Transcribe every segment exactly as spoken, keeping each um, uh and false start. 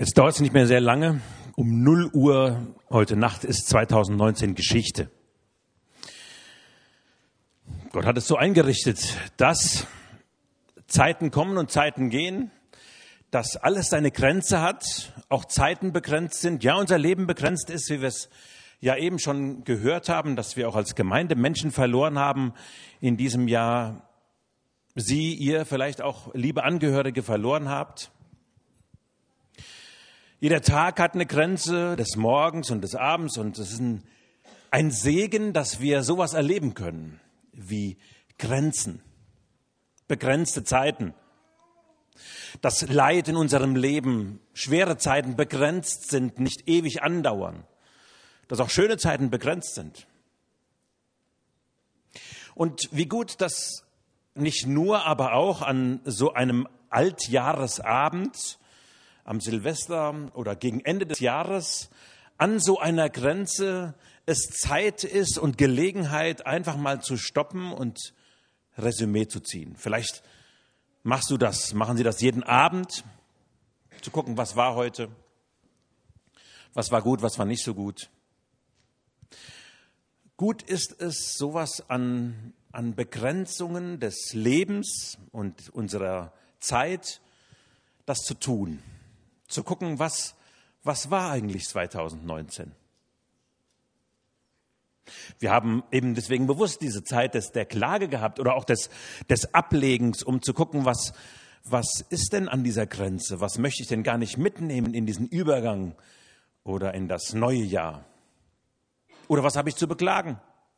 Jetzt dauert es nicht mehr sehr lange. Um null Uhr heute Nacht ist zweitausendneunzehn Geschichte. Gott hat es so eingerichtet, dass Zeiten kommen und Zeiten gehen, dass alles seine Grenze hat, auch Zeiten begrenzt sind. Ja, unser Leben begrenzt ist, wie wir es ja eben schon gehört haben, dass wir auch als Gemeinde Menschen verloren haben in diesem Jahr. Sie, ihr vielleicht auch liebe Angehörige verloren habt. Jeder Tag hat eine Grenze des Morgens und des Abends und es ist ein, ein Segen, dass wir sowas erleben können wie Grenzen, begrenzte Zeiten. Dass Leid in unserem Leben, schwere Zeiten begrenzt sind, nicht ewig andauern. Dass auch schöne Zeiten begrenzt sind. Und wie gut, dass nicht nur, aber auch an so einem Altjahresabend, am Silvester oder gegen Ende des Jahres, an so einer Grenze es Zeit ist und Gelegenheit, einfach mal zu stoppen und Resümee zu ziehen. Vielleicht machst du das, machen Sie das jeden Abend, zu gucken, was war heute, was war gut, was war nicht so gut. Gut ist es, sowas an, an Begrenzungen des Lebens und unserer Zeit, das zu tun. Zu gucken, was, was war eigentlich zweitausendneunzehn? Wir haben eben deswegen bewusst diese Zeit des, der Klage gehabt oder auch des, des Ablegens, um zu gucken, was, was ist denn an dieser Grenze? Was möchte ich denn gar nicht mitnehmen in diesen Übergang oder in das neue Jahr? Oder was habe ich zu beklagen?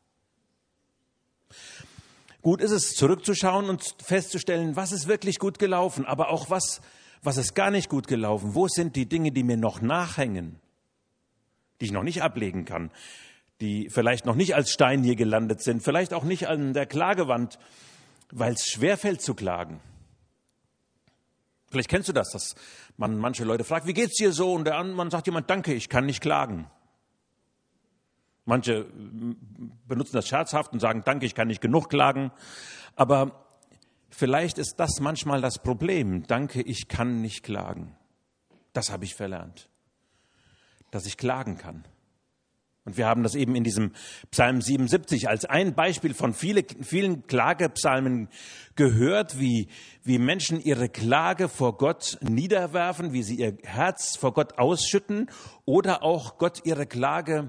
Gut ist es, zurückzuschauen und festzustellen, was ist wirklich gut gelaufen, aber auch was, was ist gar nicht gut gelaufen. Wo sind die Dinge, die mir noch nachhängen, die ich noch nicht ablegen kann, die vielleicht noch nicht als Stein hier gelandet sind, vielleicht auch nicht an der Klagewand, weil es schwerfällt zu klagen. Vielleicht kennst du das, dass man manche Leute fragt, wie geht's dir so? Und der andere, man sagt jemand, danke, ich kann nicht klagen. Manche benutzen das scherzhaft und sagen, danke, ich kann nicht genug klagen. Aber vielleicht ist das manchmal das Problem. Danke, ich kann nicht klagen. Das habe ich verlernt, dass ich klagen kann. Und wir haben das eben in diesem Psalm siebenundsiebzig als ein Beispiel von viele, vielen Klagepsalmen gehört, wie, wie Menschen ihre Klage vor Gott niederwerfen, wie sie ihr Herz vor Gott ausschütten oder auch Gott ihre Klage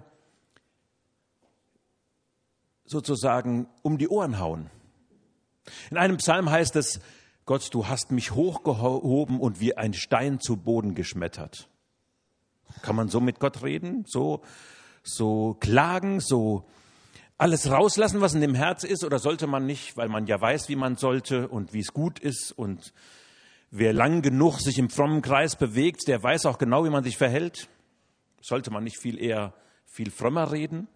sozusagen um die Ohren hauen. In einem Psalm heißt es, Gott, du hast mich hochgehoben und wie ein Stein zu Boden geschmettert. Kann man so mit Gott reden? So, so klagen, so alles rauslassen, was in dem Herz ist? Oder sollte man nicht, weil man ja weiß, wie man sollte und wie es gut ist und wer lang genug sich im frommen Kreis bewegt, der weiß auch genau, wie man sich verhält? Sollte man nicht viel eher, viel frömmer reden?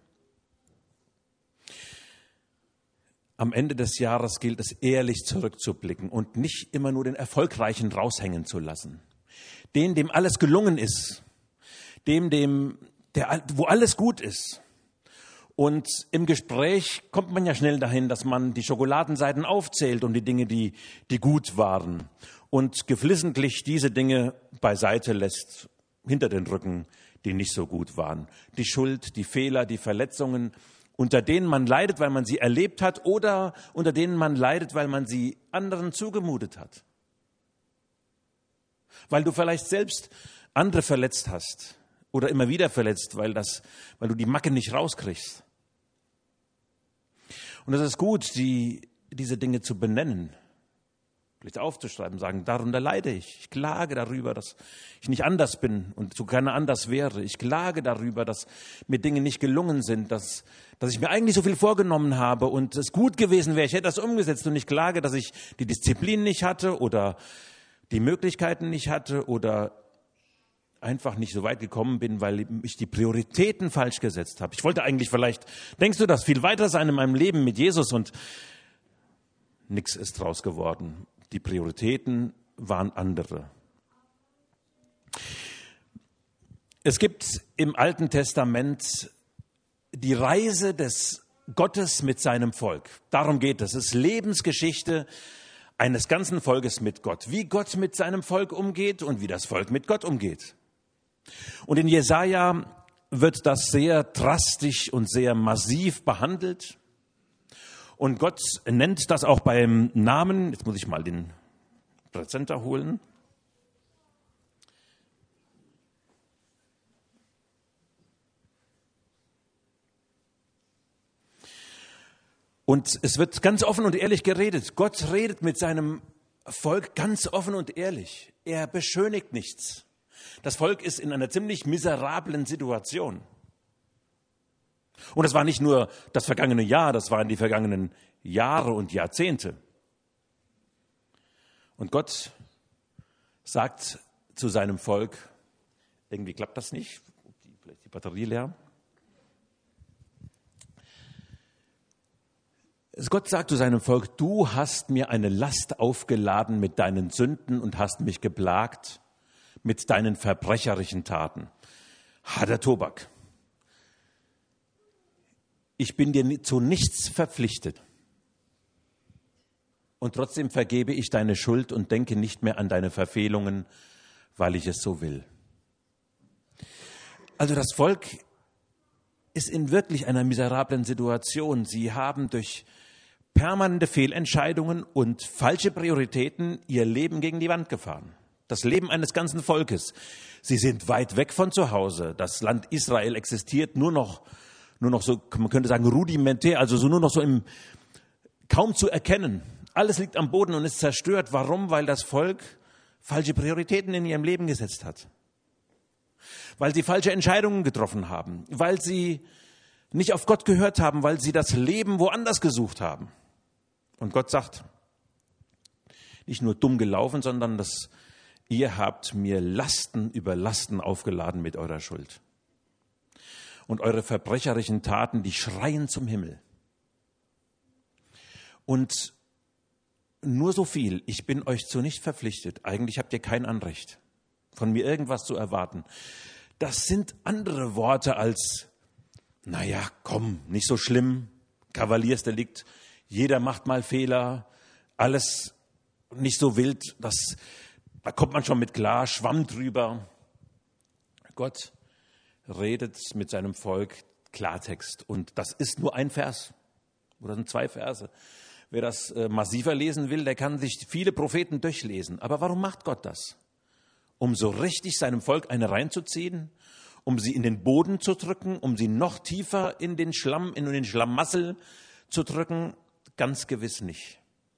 Am Ende des Jahres gilt es, ehrlich zurückzublicken und nicht immer nur den Erfolgreichen raushängen zu lassen. Den, dem alles gelungen ist, dem, dem, der, wo alles gut ist. Und im Gespräch kommt man ja schnell dahin, dass man die Schokoladenseiten aufzählt und die Dinge, die, die gut waren. Und geflissentlich diese Dinge beiseite lässt, hinter den Rücken, die nicht so gut waren. Die Schuld, die Fehler, die Verletzungen, unter denen man leidet, weil man sie erlebt hat oder unter denen man leidet, weil man sie anderen zugemutet hat. Weil du vielleicht selbst andere verletzt hast oder immer wieder verletzt, weil, das, weil du die Macke nicht rauskriegst. Und es ist gut, die, diese Dinge zu benennen, vielleicht aufzuschreiben, sagen, darunter leide ich. Ich klage darüber, dass ich nicht anders bin und so gerne anders wäre. Ich klage darüber, dass mir Dinge nicht gelungen sind, dass, dass ich mir eigentlich so viel vorgenommen habe und es gut gewesen wäre, ich hätte das umgesetzt. Und ich klage, dass ich die Disziplin nicht hatte oder die Möglichkeiten nicht hatte oder einfach nicht so weit gekommen bin, weil ich die Prioritäten falsch gesetzt habe. Ich wollte eigentlich vielleicht, denkst du, das viel weiter sein in meinem Leben mit Jesus und nichts ist draus geworden. Die Prioritäten waren andere. Es gibt im Alten Testament die Reise des Gottes mit seinem Volk. Darum geht es. Es ist Lebensgeschichte eines ganzen Volkes mit Gott. Wie Gott mit seinem Volk umgeht und wie das Volk mit Gott umgeht. Und in Jesaja wird das sehr drastisch und sehr massiv behandelt. Und Gott nennt das auch beim Namen. Jetzt muss ich mal den Präsenter holen. Und es wird ganz offen und ehrlich geredet. Gott redet mit seinem Volk ganz offen und ehrlich. Er beschönigt nichts. Das Volk ist in einer ziemlich miserablen Situation. Und es war nicht nur das vergangene Jahr, das waren die vergangenen Jahre und Jahrzehnte. Und Gott sagt zu seinem Volk, irgendwie klappt das nicht, vielleicht die Batterie leer. Gott sagt zu seinem Volk, du hast mir eine Last aufgeladen mit deinen Sünden und hast mich geplagt mit deinen verbrecherischen Taten. Harter Tobak. Ich bin dir zu nichts verpflichtet. Und trotzdem vergebe ich deine Schuld und denke nicht mehr an deine Verfehlungen, weil ich es so will. Also das Volk ist in wirklich einer miserablen Situation. Sie haben durch permanente Fehlentscheidungen und falsche Prioritäten ihr Leben gegen die Wand gefahren. Das Leben eines ganzen Volkes. Sie sind weit weg von zu Hause. Das Land Israel existiert nur noch, nur noch so, man könnte sagen, rudimentär, also so nur noch so im, kaum zu erkennen. Alles liegt am Boden und ist zerstört. Warum? Weil das Volk falsche Prioritäten in ihrem Leben gesetzt hat. Weil sie falsche Entscheidungen getroffen haben. Weil sie nicht auf Gott gehört haben, weil sie das Leben woanders gesucht haben. Und Gott sagt, nicht nur dumm gelaufen, sondern das, ihr habt mir Lasten über Lasten aufgeladen mit eurer Schuld. Und eure verbrecherischen Taten, die schreien zum Himmel. Und nur so viel, ich bin euch zu nicht verpflichtet. Eigentlich habt ihr kein Anrecht, von mir irgendwas zu erwarten. Das sind andere Worte als, naja, komm, nicht so schlimm, Kavaliersdelikt, jeder macht mal Fehler, alles nicht so wild, das, da kommt man schon mit klar, Schwamm drüber. Gott redet mit seinem Volk Klartext und das ist nur ein Vers oder sind zwei Verse. Wer das äh, massiver lesen will, der kann sich viele Propheten durchlesen. Aber warum macht Gott das? Um so richtig seinem Volk eine reinzuziehen, um sie in den Boden zu drücken, um sie noch tiefer in den Schlamm, in den Schlamassel zu drücken? Ganz gewiss nicht.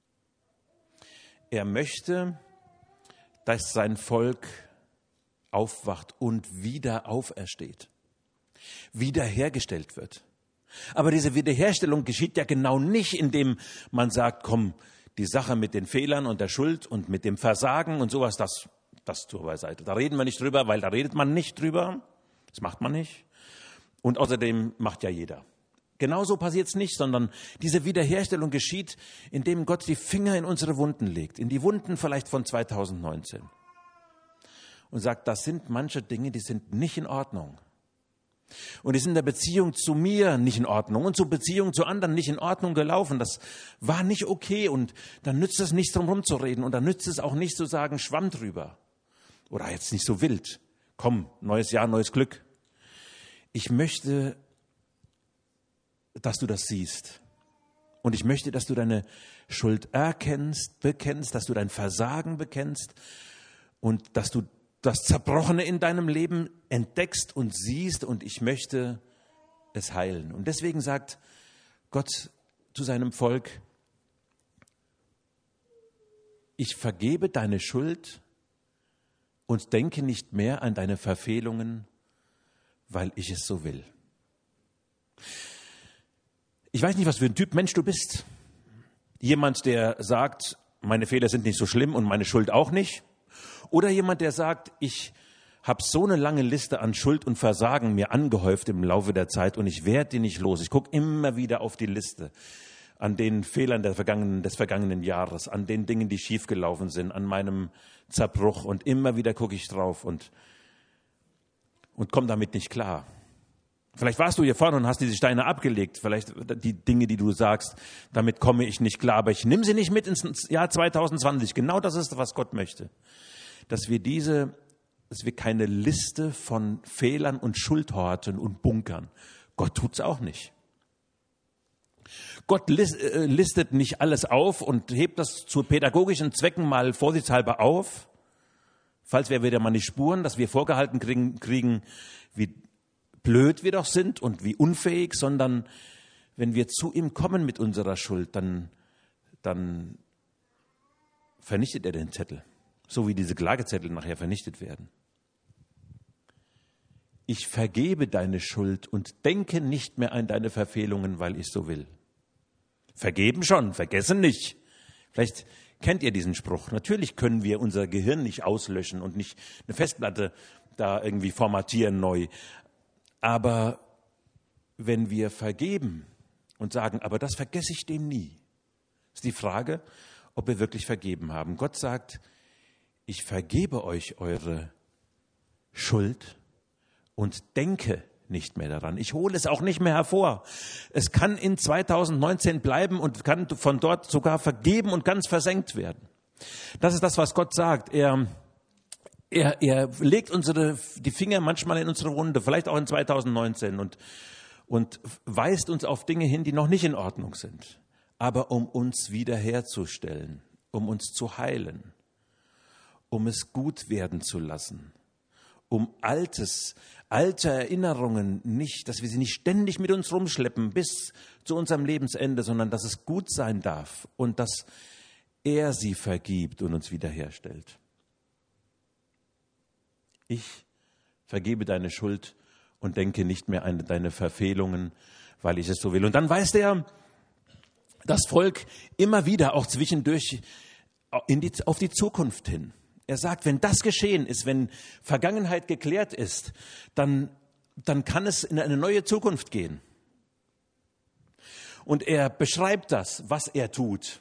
Er möchte, dass sein Volk aufwacht und wieder aufersteht, wiederhergestellt wird. Aber diese Wiederherstellung geschieht ja genau nicht, indem man sagt, komm, die Sache mit den Fehlern und der Schuld und mit dem Versagen und sowas, das, das zur Beiseite. Da reden wir nicht drüber, weil da redet man nicht drüber. Das macht man nicht. Und außerdem macht ja jeder. Genauso passiert es nicht, sondern diese Wiederherstellung geschieht, indem Gott die Finger in unsere Wunden legt, in die Wunden vielleicht von zweitausendneunzehn. Und sagt, das sind manche Dinge, die sind nicht in Ordnung. Und die sind in der Beziehung zu mir nicht in Ordnung und zur Beziehung zu anderen nicht in Ordnung gelaufen. Das war nicht okay und dann nützt es nicht, drum rumzureden und dann nützt es auch nicht zu sagen, Schwamm drüber. Oder jetzt nicht so wild. Komm, neues Jahr, neues Glück. Ich möchte, dass du das siehst. Und ich möchte, dass du deine Schuld erkennst, bekennst, dass du dein Versagen bekennst und dass du das Zerbrochene in deinem Leben entdeckst und siehst und ich möchte es heilen. Und deswegen sagt Gott zu seinem Volk, ich vergebe deine Schuld und denke nicht mehr an deine Verfehlungen, weil ich es so will. Ich weiß nicht, was für ein Typ Mensch du bist. Jemand, der sagt, meine Fehler sind nicht so schlimm und meine Schuld auch nicht. Oder jemand, der sagt, ich habe so eine lange Liste an Schuld und Versagen mir angehäuft im Laufe der Zeit und ich werde die nicht los. Ich gucke immer wieder auf die Liste an den Fehlern der vergangenen, des vergangenen Jahres, an den Dingen, die schiefgelaufen sind, an meinem Zerbruch und immer wieder gucke ich drauf und, und komme damit nicht klar. Vielleicht warst du hier vorne und hast diese Steine abgelegt, vielleicht die Dinge, die du sagst, damit komme ich nicht klar, aber ich nehme sie nicht mit ins Jahr zwanzig zwanzig. Genau das ist, was Gott möchte, dass wir diese dass wir keine Liste von Fehlern und Schuldhorten und bunkern. Gott tut's auch nicht. Gott listet nicht alles auf und hebt das zu pädagogischen Zwecken mal vorsichtshalber auf, falls wir wieder mal nicht spuren, dass wir vorgehalten kriegen, kriegen, wie blöd wir doch sind und wie unfähig, sondern wenn wir zu ihm kommen mit unserer Schuld, dann, dann vernichtet er den Zettel, so wie diese Klagezettel nachher vernichtet werden. Ich vergebe deine Schuld und denke nicht mehr an deine Verfehlungen, weil ich so will. Vergeben schon, vergessen nicht. Vielleicht kennt ihr diesen Spruch. Natürlich können wir unser Gehirn nicht auslöschen und nicht eine Festplatte da irgendwie formatieren neu. Aber wenn wir vergeben und sagen, aber das vergesse ich dem nie, ist die Frage, ob wir wirklich vergeben haben. Gott sagt, ich vergebe euch eure Schuld und denke nicht mehr daran. Ich hole es auch nicht mehr hervor. Es kann in zweitausendneunzehn bleiben und kann von dort sogar vergeben und ganz versenkt werden. Das ist das, was Gott sagt. Er, er, er legt unsere, die Finger manchmal in unsere Wunde, vielleicht auch in zweitausendneunzehn und, und weist uns auf Dinge hin, die noch nicht in Ordnung sind. Aber um uns wiederherzustellen, um uns zu heilen, um es gut werden zu lassen, um Altes, alte Erinnerungen nicht, dass wir sie nicht ständig mit uns rumschleppen bis zu unserem Lebensende, sondern dass es gut sein darf und dass er sie vergibt und uns wiederherstellt. Ich vergebe deine Schuld und denke nicht mehr an deine Verfehlungen, weil ich es so will. Und dann weist er das Volk immer wieder, auch zwischendurch, in die, auf die Zukunft hin. Er sagt, wenn das geschehen ist, wenn Vergangenheit geklärt ist, dann, dann kann es in eine neue Zukunft gehen. Und er beschreibt das, was er tut.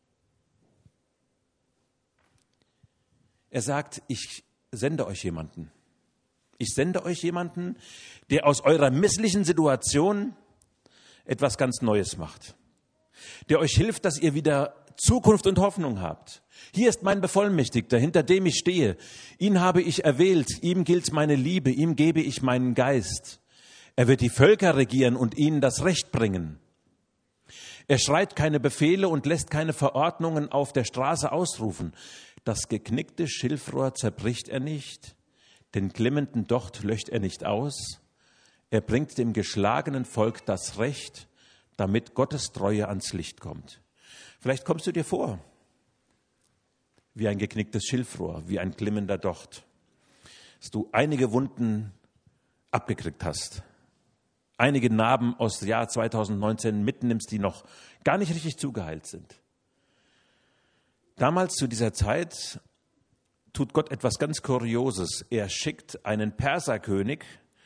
Er sagt, ich sende euch jemanden. Ich sende euch jemanden, der aus eurer misslichen Situation etwas ganz Neues macht. Der euch hilft, dass ihr wieder Zukunft und Hoffnung habt. Hier ist mein Bevollmächtigter, hinter dem ich stehe. Ihn habe ich erwählt, ihm gilt meine Liebe, ihm gebe ich meinen Geist. Er wird die Völker regieren und ihnen das Recht bringen. Er schreit keine Befehle und lässt keine Verordnungen auf der Straße ausrufen. Das geknickte Schilfrohr zerbricht er nicht, den glimmenden Docht löscht er nicht aus. Er bringt dem geschlagenen Volk das Recht, damit Gottes Treue ans Licht kommt. Vielleicht kommst du dir vor wie ein geknicktes Schilfrohr, wie ein glimmender Docht, dass du einige Wunden abgekriegt hast, einige Narben aus dem Jahr zweitausendneunzehn mitnimmst, die noch gar nicht richtig zugeheilt sind. Damals zu dieser Zeit tut Gott etwas ganz Kurioses. Er schickt einen Perserkönig,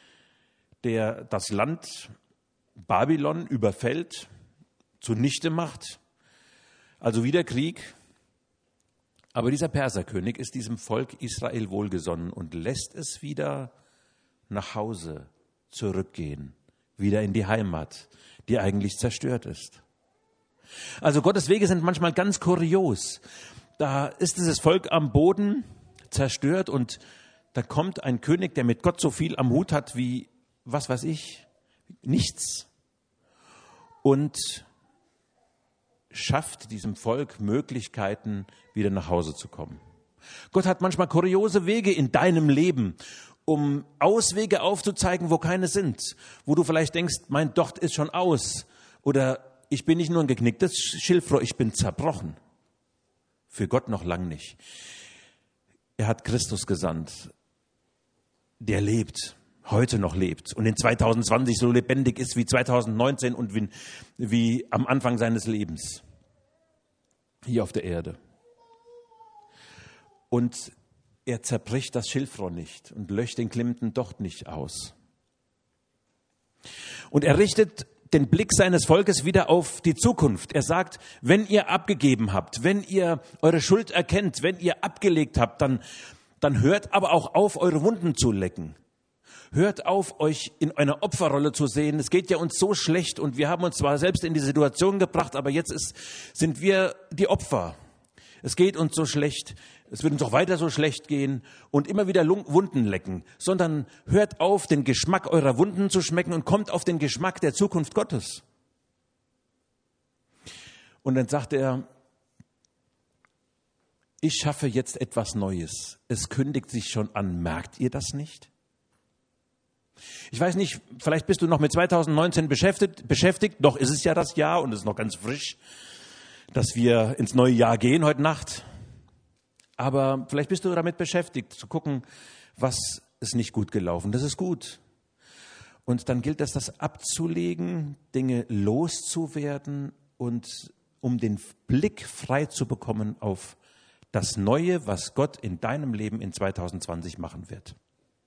der das Land Babylon überfällt, zunichte macht, also wieder Krieg. Aber dieser Perserkönig ist diesem Volk Israel wohlgesonnen und lässt es wieder nach Hause zurückgehen, wieder in die Heimat, die eigentlich zerstört ist. Also Gottes Wege sind manchmal ganz kurios. Da ist dieses Volk am Boden zerstört und da kommt ein König, der mit Gott so viel am Hut hat wie, was weiß ich, nichts. Und schafft diesem Volk Möglichkeiten, wieder nach Hause zu kommen. Gott hat manchmal kuriose Wege in deinem Leben, um Auswege aufzuzeigen, wo keine sind. Wo du vielleicht denkst, mein Docht ist schon aus. Oder ich bin nicht nur ein geknicktes Schilfrohr, ich bin zerbrochen. Für Gott noch lang nicht. Er hat Christus gesandt, der lebt, heute noch lebt und in zweitausendzwanzig so lebendig ist wie zweitausendneunzehn und wie, wie am Anfang seines Lebens hier auf der Erde. Und er zerbricht das Schilfrohr nicht und löscht den glimmenden Docht nicht aus. Und er richtet den Blick seines Volkes wieder auf die Zukunft. Er sagt, wenn ihr abgegeben habt, wenn ihr eure Schuld erkennt, wenn ihr abgelegt habt, dann, dann hört aber auch auf, eure Wunden zu lecken. Hört auf, euch in einer Opferrolle zu sehen. Es geht ja uns so schlecht und wir haben uns zwar selbst in die Situation gebracht, aber jetzt ist, sind wir die Opfer. es geht uns so schlecht, es wird uns auch weiter so schlecht gehen und immer wieder Wunden lecken, sondern hört auf, den Geschmack eurer Wunden zu schmecken und kommt auf den Geschmack der Zukunft Gottes. Und dann sagt er, ich schaffe jetzt etwas Neues. Es kündigt sich schon an. Merkt ihr das nicht? Ich weiß nicht, vielleicht bist du noch mit zwanzig neunzehn beschäftigt, beschäftigt. Doch ist es ja das Jahr und es ist noch ganz frisch, dass wir ins neue Jahr gehen heute Nacht. Aber vielleicht bist du damit beschäftigt, zu gucken, was ist nicht gut gelaufen. Das ist gut. Und dann gilt es, das abzulegen, Dinge loszuwerden und um den Blick frei zu bekommen auf das Neue, was Gott in deinem Leben in zwanzig zwanzig machen wird.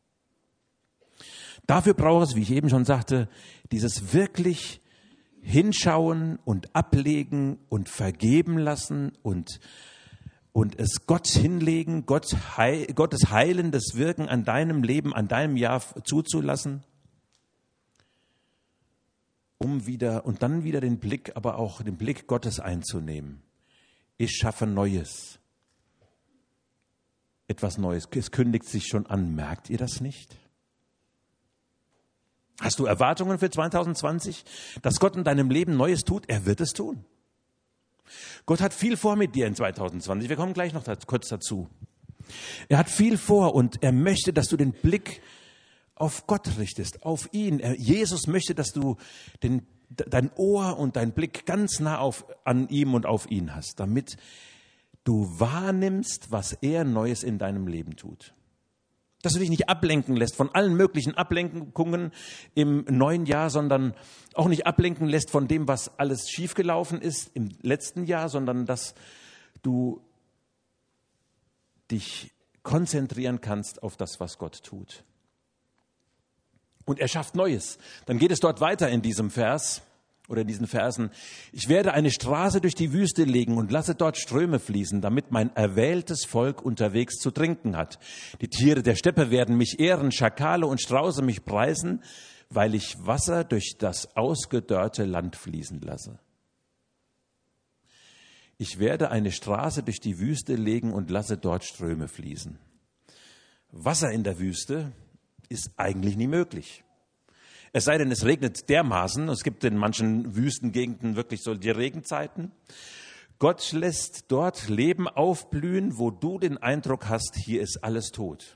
Dafür braucht es, wie ich eben schon sagte, dieses wirklich hinschauen und ablegen und vergeben lassen und, und es Gott hinlegen, Gott heil, Gottes heilendes Wirken an deinem Leben, an deinem Jahr zuzulassen, um wieder und dann wieder den Blick, aber auch den Blick Gottes einzunehmen. Ich schaffe Neues. Etwas Neues. Es kündigt sich schon an. Merkt ihr das nicht? Hast du Erwartungen für zwanzig zwanzig? Dass Gott in deinem Leben Neues tut? Er wird es tun. Gott hat viel vor mit dir in zwanzig zwanzig. Wir kommen gleich noch kurz dazu. Er hat viel vor und er möchte, dass du den Blick auf Gott richtest, auf ihn. Er, Jesus möchte, dass du den, dein Ohr und dein Blick ganz nah auf, an ihm und auf ihn hast, damit du wahrnimmst, was er Neues in deinem Leben tut. Dass du dich nicht ablenken lässt von allen möglichen Ablenkungen im neuen Jahr, sondern auch nicht ablenken lässt von dem, was alles schiefgelaufen ist im letzten Jahr, sondern dass du dich konzentrieren kannst auf das, was Gott tut. Und er schafft Neues. Dann geht es dort weiter in diesem Vers. Oder in diesen Versen, ich werde eine Straße durch die Wüste legen und lasse dort Ströme fließen, damit mein erwähltes Volk unterwegs zu trinken hat. Die Tiere der Steppe werden mich ehren, Schakale und Strauße mich preisen, weil ich Wasser durch das ausgedörrte Land fließen lasse. Ich werde eine Straße durch die Wüste legen und lasse dort Ströme fließen. Wasser in der Wüste ist eigentlich nie möglich. Es sei denn, es regnet dermaßen. Es gibt in manchen Wüstengegenden wirklich so die Regenzeiten. Gott lässt dort Leben aufblühen, wo du den Eindruck hast, hier ist alles tot.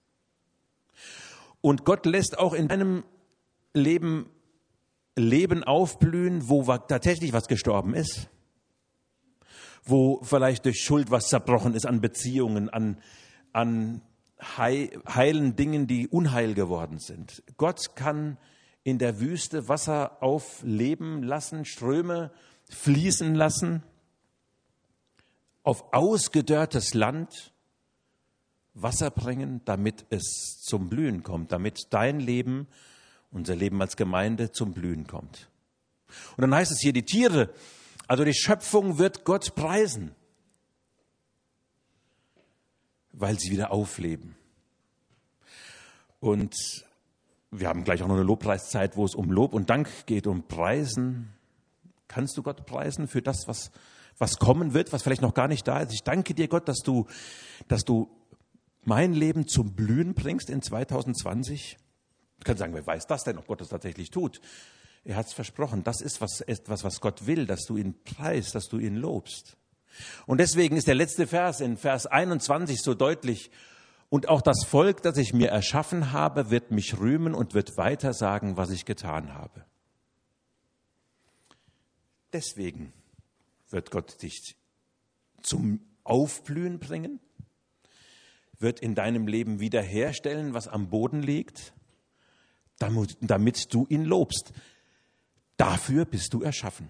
Und Gott lässt auch in deinem Leben Leben aufblühen, wo tatsächlich was gestorben ist. Wo vielleicht durch Schuld was zerbrochen ist an Beziehungen, an, an heilen Dingen, die unheil geworden sind. Gott kann in der Wüste Wasser aufleben lassen, Ströme fließen lassen, auf ausgedörrtes Land Wasser bringen, damit es zum Blühen kommt, damit dein Leben, unser Leben als Gemeinde zum Blühen kommt. Und dann heißt es hier, die Tiere, also die Schöpfung wird Gott preisen, weil sie wieder aufleben. Und wir haben gleich auch noch eine Lobpreiszeit, wo es um Lob und Dank geht, um Preisen. Kannst du Gott preisen für das, was, was kommen wird, was vielleicht noch gar nicht da ist? Ich danke dir, Gott, dass du, dass du mein Leben zum Blühen bringst in zwanzig zwanzig. Ich kann sagen, wer weiß das denn, ob Gott das tatsächlich tut? Er hat es versprochen. Das ist was, etwas, was Gott will, dass du ihn preist, dass du ihn lobst. Und deswegen ist der letzte Vers in Vers einundzwanzig so deutlich. Und auch das Volk, das ich mir erschaffen habe, wird mich rühmen und wird weiter sagen, was ich getan habe. Deswegen wird Gott dich zum Aufblühen bringen, wird in deinem Leben wiederherstellen, was am Boden liegt, damit, damit du ihn lobst. Dafür bist du erschaffen.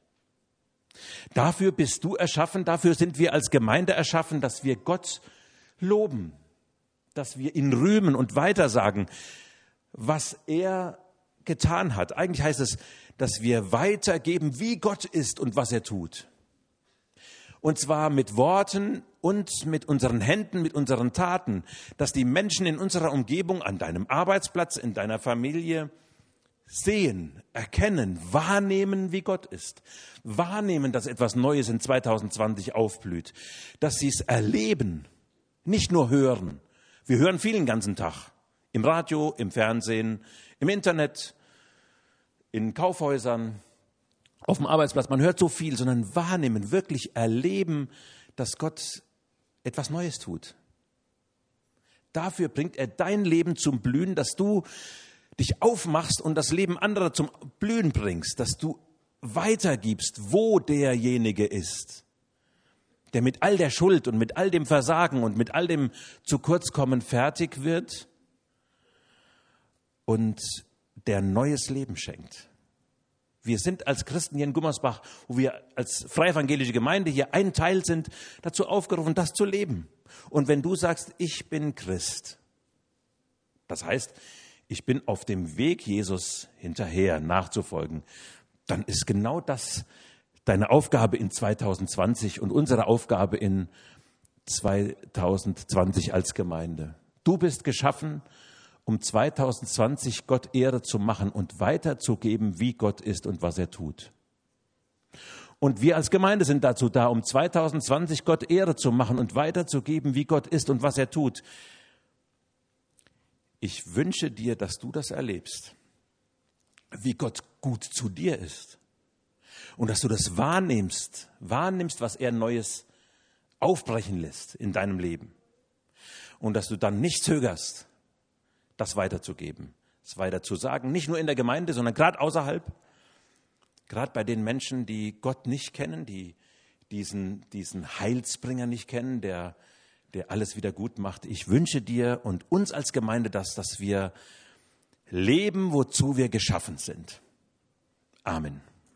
Dafür bist du erschaffen, dafür sind wir als Gemeinde erschaffen, dass wir Gott loben. Dass wir ihn rühmen und weitersagen, was er getan hat. Eigentlich heißt es, dass wir weitergeben, wie Gott ist und was er tut. Und zwar mit Worten und mit unseren Händen, mit unseren Taten, dass die Menschen in unserer Umgebung, an deinem Arbeitsplatz, in deiner Familie, sehen, erkennen, wahrnehmen, wie Gott ist. Wahrnehmen, dass etwas Neues in zwanzig zwanzig aufblüht. Dass sie es erleben, nicht nur hören. Wir hören viel den ganzen Tag. Im Radio, im Fernsehen, im Internet, in Kaufhäusern, auf dem Arbeitsplatz. Man hört so viel, sondern wahrnehmen, wirklich erleben, dass Gott etwas Neues tut. Dafür bringt er dein Leben zum Blühen, dass du dich aufmachst und das Leben anderer zum Blühen bringst, dass du weitergibst, wo derjenige ist, der mit all der Schuld und mit all dem Versagen und mit all dem zu kurz kommen fertig wird und der neues Leben schenkt. Wir sind als Christen hier in Gummersbach, wo wir als freie evangelische Gemeinde hier ein Teil sind, dazu aufgerufen, das zu leben. Und wenn du sagst, ich bin Christ, das heißt, ich bin auf dem Weg, Jesus hinterher nachzufolgen, dann ist genau das deine Aufgabe in zwanzig zwanzig und unsere Aufgabe in zwanzig zwanzig als Gemeinde. Du bist geschaffen, um zwanzig zwanzig Gott Ehre zu machen und weiterzugeben, wie Gott ist und was er tut. Und wir als Gemeinde sind dazu da, um zwanzig zwanzig Gott Ehre zu machen und weiterzugeben, wie Gott ist und was er tut. Ich wünsche dir, dass du das erlebst, wie Gott gut zu dir ist. Und dass du das wahrnimmst, wahrnimmst, was er Neues aufbrechen lässt in deinem Leben. Und dass du dann nicht zögerst, das weiterzugeben, das weiter zu sagen, nicht nur in der Gemeinde, sondern gerade außerhalb, gerade bei den Menschen, die Gott nicht kennen, die diesen, diesen Heilsbringer nicht kennen, der, der alles wieder gut macht. Ich wünsche dir und uns als Gemeinde das, dass wir leben, wozu wir geschaffen sind. Amen.